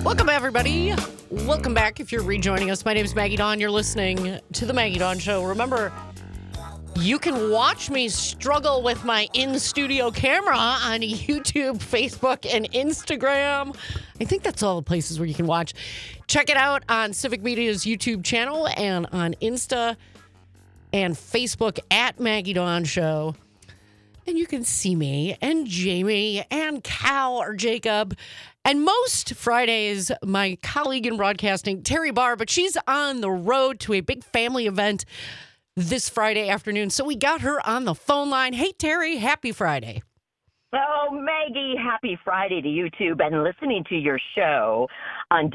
Welcome, everybody. Welcome back if you're rejoining us. My name is Maggie Dawn. You're listening to The Maggie Dawn Show. Remember, you can watch me struggle with my in-studio camera on YouTube, Facebook, and Instagram. I think that's all the places where you can watch. Check it out on Civic Media's YouTube channel and on Insta and Facebook at Maggie Dawn Show. And you can see me and Jamie and Cal or Jacob. And most Fridays, my colleague in broadcasting, Terry Barr, but she's on the road to a big family event this Friday afternoon. So we got her on the phone line. Hey, Terry, happy Friday. Oh, Maggie, happy Friday to you too. Been listening to your show on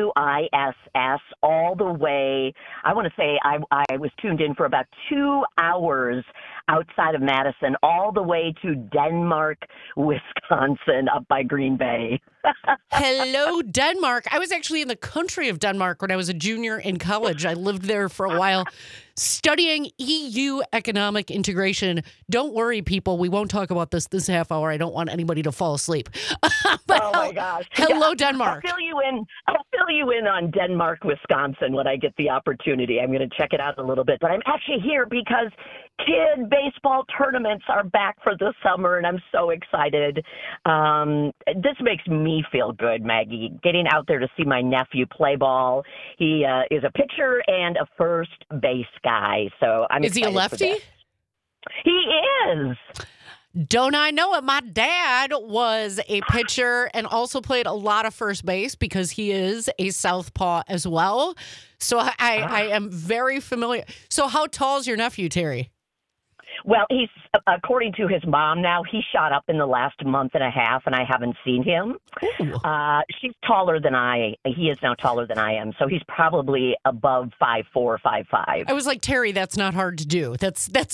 WISS all the way. I want to say I was tuned in for about 2 hours outside of Madison, all the way to Denmark, Wisconsin, up by Green Bay. Hello, Denmark. I was actually in the country of Denmark when I was a junior in college. I lived there for a while studying EU economic integration. Don't worry, people. We won't talk about this half hour. I don't want anybody to fall asleep. Oh, my gosh. Hello, Yeah, Denmark. I'll fill you in on Denmark, Wisconsin when I get the opportunity. I'm going to check it out a little bit. But I'm actually here because kid baseball tournaments are back for the summer, and I'm so excited. This makes me feel good, Maggie, getting out there to see my nephew play ball. He is a pitcher and a first base guy, so I'm Is he a lefty? He is. Don't I know it? My dad was a pitcher and also played a lot of first base because he is a southpaw as well. So I am very familiar. So how tall is your nephew, Terry? Well, he's, according to his mom now, he shot up in the last month and a half, and I haven't seen him. She's taller than he is now taller than I am, so he's probably above 5'4", 5'5". I was like, Terry, that's not hard to do. That's not.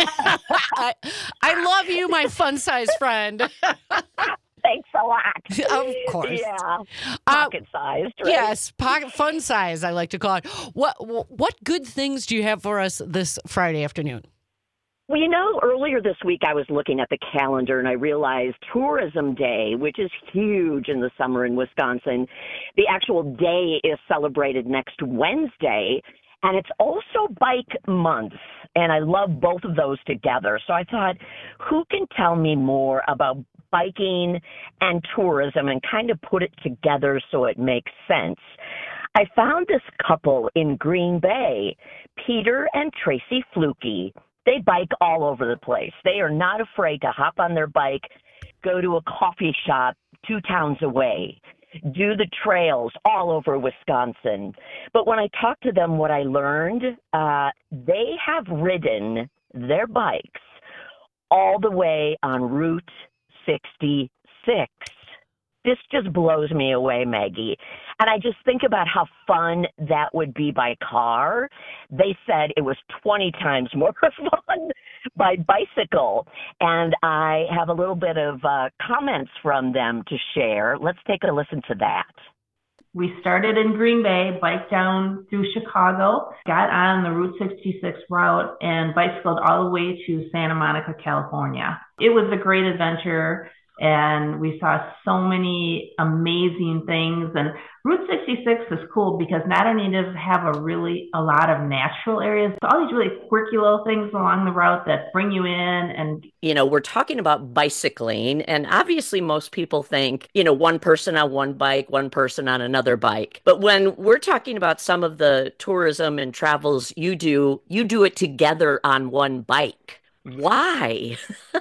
I love you, my fun-sized friend. Thanks a lot. Of course. Yeah. Pocket-sized, right? Yes, fun size, I like to call it. What good things do you have for us this Friday afternoon? Well, earlier this week I was looking at the calendar and I realized Tourism Day, which is huge in the summer in Wisconsin, the actual day is celebrated next Wednesday, and it's also Bike Month, and I love both of those together. So I thought, who can tell me more about biking and tourism and kind of put it together so it makes sense? I found this couple in Green Bay, Peter and Tracy Fluke. They bike all over the place. They are not afraid to hop on their bike, go to a coffee shop 2 towns away, do the trails all over Wisconsin. But when I talked to them, what I learned, they have ridden their bikes all the way on Route 66. This just blows me away, Maggie. And I just think about how fun that would be by car. They said it was 20 times more fun by bicycle. And I have a little bit of comments from them to share. Let's take a listen to that. We started in Green Bay, biked down through Chicago, got on the Route 66 route, and bicycled all the way to Santa Monica, California. It was a great adventure, and we saw so many amazing things. And Route 66 is cool because not only does it have a lot of natural areas, but all these really quirky little things along the route that bring you in. And we're talking about bicycling, and obviously most people think, one person on one bike, one person on another bike. But when we're talking about some of the tourism and travels you do it together on one bike. Why?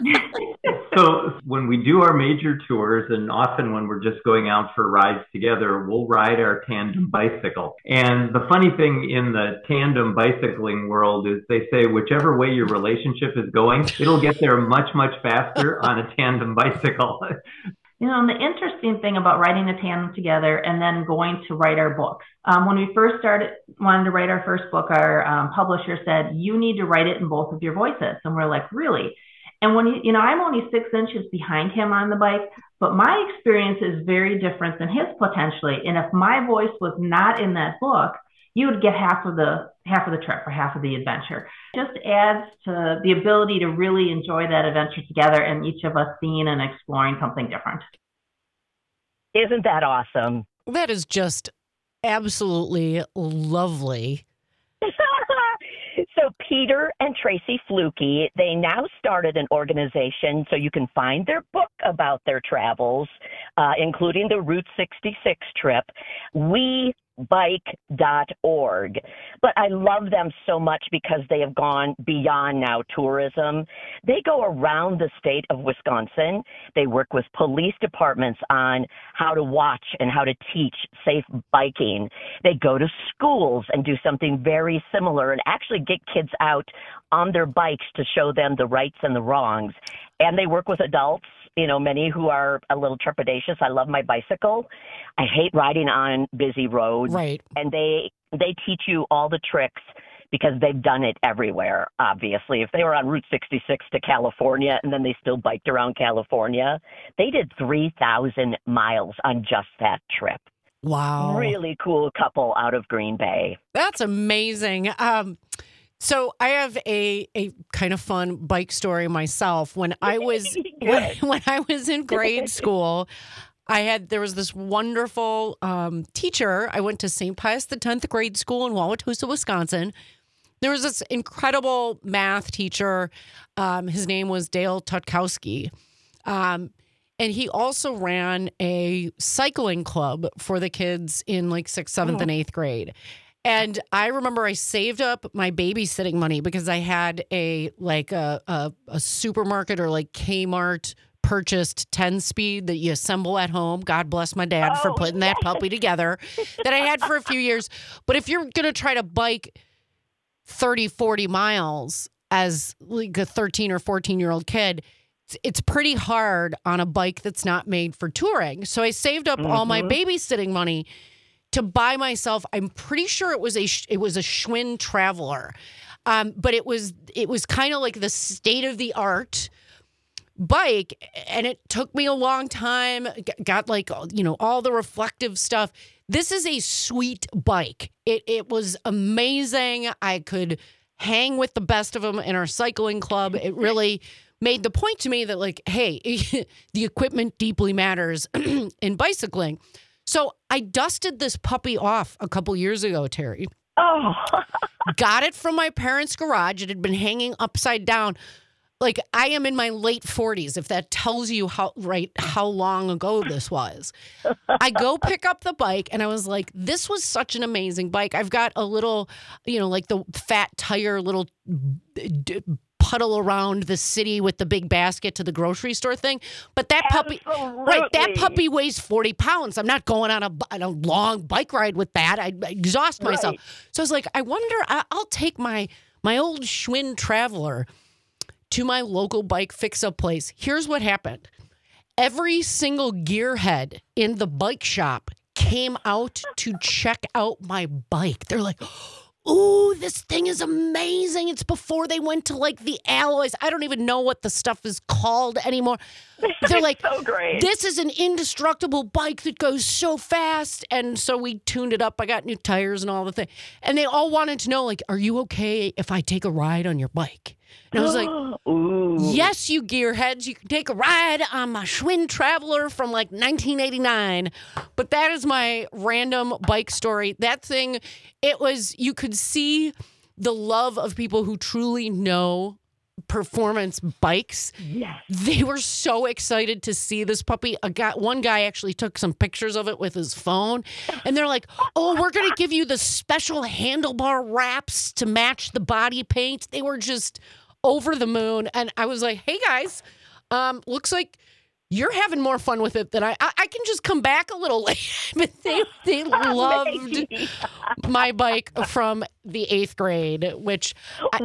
So when we do our major tours, and often when we're just going out for rides together, we'll ride our tandem bicycle. And the funny thing in the tandem bicycling world is they say whichever way your relationship is going, it'll get there much, much faster on a tandem bicycle. And the interesting thing about writing a tandem together and then going to write our books. When we first wanted to write our first book, our publisher said, you need to write it in both of your voices. And we're like, really? And when I'm only 6 inches behind him on the bike, but my experience is very different than his potentially. And if my voice was not in that book, you would get half of the trip or half of the adventure. Just adds to the ability to really enjoy that adventure together and each of us seeing and exploring something different. Isn't that awesome? That is just absolutely lovely. So Peter and Tracy Fluke, they now started an organization so you can find their book about their travels, including the Route 66 trip, WeBike.org. But I love them so much because they have gone beyond now tourism. They go around the state of Wisconsin. They work with police departments on how to watch and how to teach safe biking. They go to schools and do something very similar and actually get kids out on their bikes to show them the rights and the wrongs. And they work with adults, many who are a little trepidatious. I love my bicycle. I hate riding on busy roads. Right. And they teach you all the tricks because they've done it everywhere, obviously. If they were on Route 66 to California and then they still biked around California, they did 3,000 miles on just that trip. Wow. Really cool couple out of Green Bay. That's amazing. So I have a kind of fun bike story myself. When I was when I was in grade school, there was this wonderful teacher. I went to St. Pius X grade school in Wauwatosa, Wisconsin. There was this incredible math teacher. His name was Dale Tutkowski. And he also ran a cycling club for the kids in like 6th, 7th, and 8th grade. And I remember I saved up my babysitting money because I had a supermarket or like Kmart purchased 10-speed that you assemble at home. God bless my dad for putting that puppy together that I had for a few years. But if you're going to try to bike 30, 40 miles as like a 13 or 14-year-old kid, it's pretty hard on a bike that's not made for touring. So I saved up all my babysitting money to buy myself. I'm pretty sure it was a Schwinn Traveler, but it was kind of like the state of the art bike, and it took me a long time. Got like all the reflective stuff. This is a sweet bike. It was amazing. I could hang with the best of them in our cycling club. It really made the point to me that like, hey, the equipment deeply matters in bicycling. So I dusted this puppy off a couple years ago, Terry. Oh. Got it from my parents' garage. It had been hanging upside down. Like, I am in my late 40s, if that tells you how long ago this was. I go pick up the bike, and I was like, this was such an amazing bike. I've got a little, like the fat tire little puddle around the city with the big basket to the grocery store thing. But that puppy, that puppy weighs 40 pounds. I'm not going on a long bike ride with that. I exhaust myself. So I was like, I wonder, I'll take my old Schwinn Traveler to my local bike fix-up place. Here's what happened. Every single gearhead in the bike shop came out to check out my bike. They're like, ooh, this thing is amazing. It's before they went to like the alloys. I don't even know what the stuff is called anymore. They're like, so great. This is an indestructible bike that goes so fast. And so we tuned it up. I got new tires and all the things. And they all wanted to know, like, are you okay if I take a ride on your bike? And I was like, ooh. Yes, you gearheads, you can take a ride on my Schwinn Traveler from like 1989. But that is my random bike story. That thing, you could see the love of people who truly know performance bikes. Yes. They were so excited to see this puppy. One guy actually took some pictures of it with his phone, and they're like, oh, we're going to give you the special handlebar wraps to match the body paint. They were just over the moon. And I was like, hey guys, looks like you're having more fun with it than I can just come back a little late. But they loved my bike from the 8th grade, which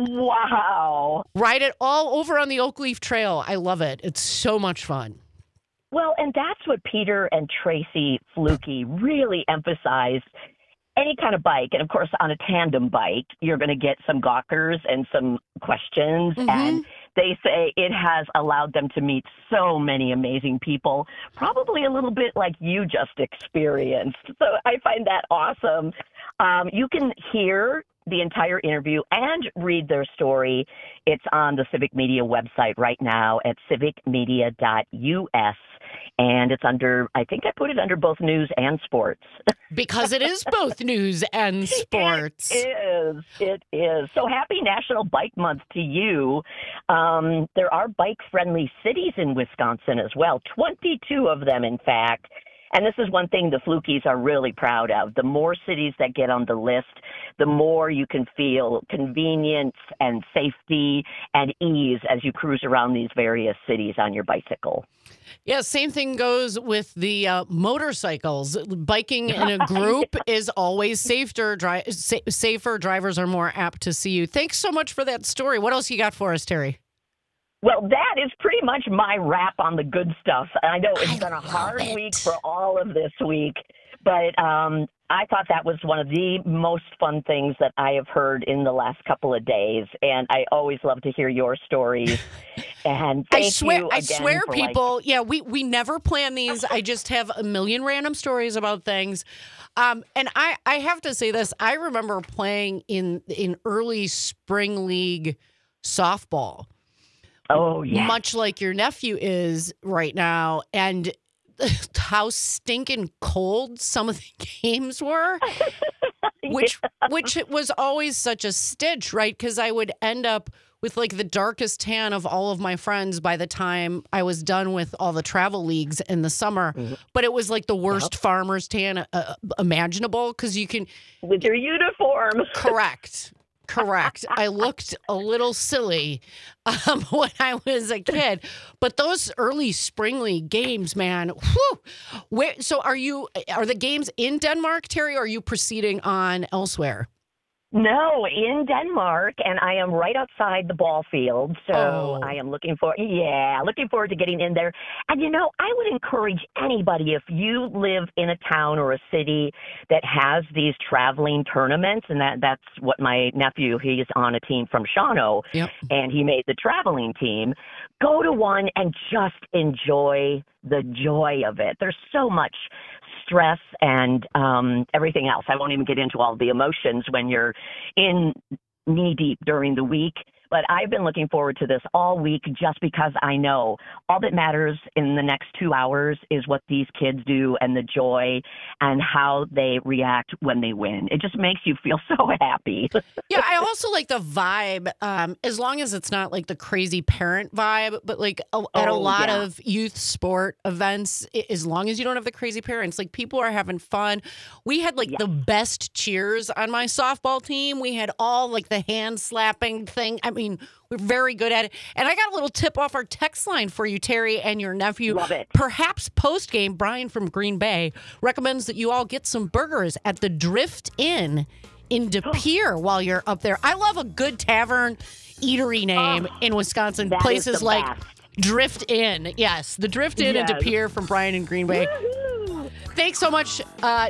wow. Ride it all over on the Oak Leaf Trail. I love it. It's so much fun. Well, and that's what Peter and Tracy Fluke really emphasized. Any kind of bike, and of course on a tandem bike, you're going to get some gawkers and some questions. Mm-hmm. And they say it has allowed them to meet so many amazing people, probably a little bit like you just experienced. So I find that awesome. You can hear the entire interview and read their story. It's on the Civic Media website right now at civicmedia.us. And it's I think I put it under both news and sports. Because it is both news and sports. It is. So happy National Bike Month to you. There are bike-friendly cities in Wisconsin as well, 22 of them, in fact. And this is one thing the Flukies are really proud of. The more cities that get on the list, the more you can feel convenience and safety and ease as you cruise around these various cities on your bicycle. Yeah, same thing goes with the motorcycles. Biking in a group is always safer. Safer. Drivers are more apt to see you. Thanks so much for that story. What else you got for us, Terry? Well, that is pretty much my wrap on the good stuff. I know it's been a hard week for all of this week, but I thought that was one of the most fun things that I have heard in the last couple of days, and I always love to hear your stories. And I swear, people, we never plan these. I just have a million random stories about things. And I have to say this. I remember playing in early spring league softball. Oh, yeah. Much like your nephew is right now. And how stinking cold some of the games were, which was always such a stitch, right? Because I would end up with like the darkest tan of all of my friends by the time I was done with all the travel leagues in the summer. Mm-hmm. But it was like the worst farmer's tan imaginable because you can... With your uniform. Correct. I looked a little silly when I was a kid, but those early spring league games, man. Whew, so are the games in Denmark, Terry, or are you proceeding on elsewhere? No, in Denmark, and I am right outside the ball field, so I am looking forward to getting in there. And, I would encourage anybody, if you live in a town or a city that has these traveling tournaments, and that's what my nephew, he's on a team from Shawano, and he made the traveling team, go to one and just enjoy the joy of it. There's so much stress and everything else. I won't even get into all the emotions when you're in knee deep during the week. But I've been looking forward to this all week just because I know all that matters in the next 2 hours is what these kids do and the joy and how they react when they win. It just makes you feel so happy. Yeah, I also like the vibe, as long as it's not like the crazy parent vibe, but like at a lot of youth sport events, as long as you don't have the crazy parents, like people are having fun. We had like the best cheers on my softball team. We had all like the hand slapping thing. I mean, we're very good at it. And I got a little tip off our text line for you, Terry, and your nephew. Love it. Perhaps post-game, Brian from Green Bay recommends that you all get some burgers at the Drift Inn in De Pere while you're up there. I love a good tavern eatery name in Wisconsin. Places like Drift Inn. Yes, the Drift Inn in De Pere from Brian in Green Bay. Woo-hoo. Thanks so much,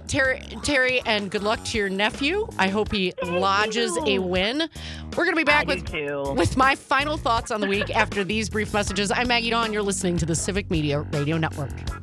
Terry, and good luck to your nephew. I hope he lodges a win. We're going to be back with my final thoughts on the week after these brief messages. I'm Maggie Dawn. You're listening to the Civic Media Radio Network.